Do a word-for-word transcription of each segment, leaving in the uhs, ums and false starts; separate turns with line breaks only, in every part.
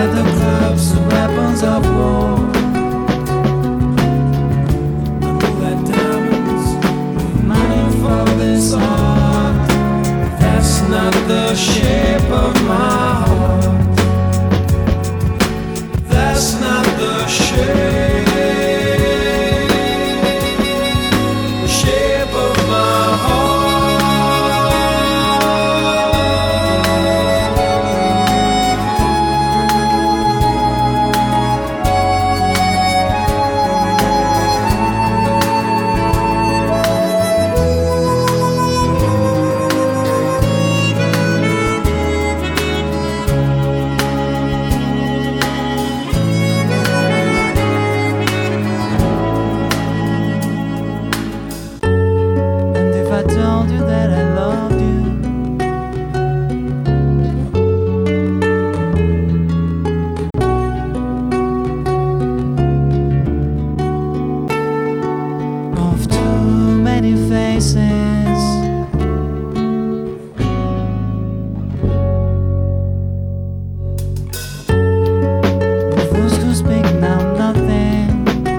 leather gloves, the weapons of war. I know that diamonds need money for this art. That's not the shape of my heart. That's not the shape. Told you that I loved you. Of too many faces, fools who speak now nothing.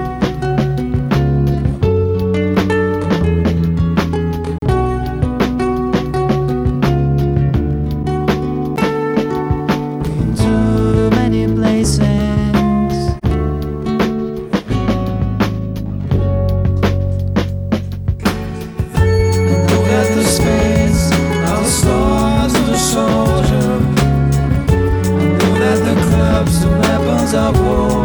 The weapons of war.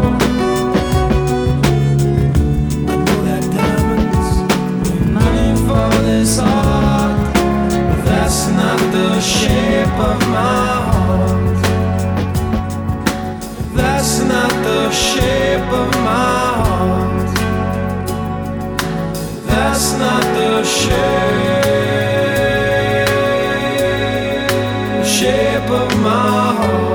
I know that diamonds need money for this art, but that's not the shape of my heart. That's not the shape of my heart. That's not the shape, shape of my heart.